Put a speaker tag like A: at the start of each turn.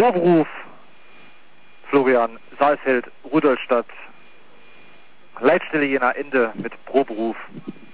A: Vorberuf Florian Saalfeld, Rudolstadt. Leitstelle Jena, Ende mit Proberuf.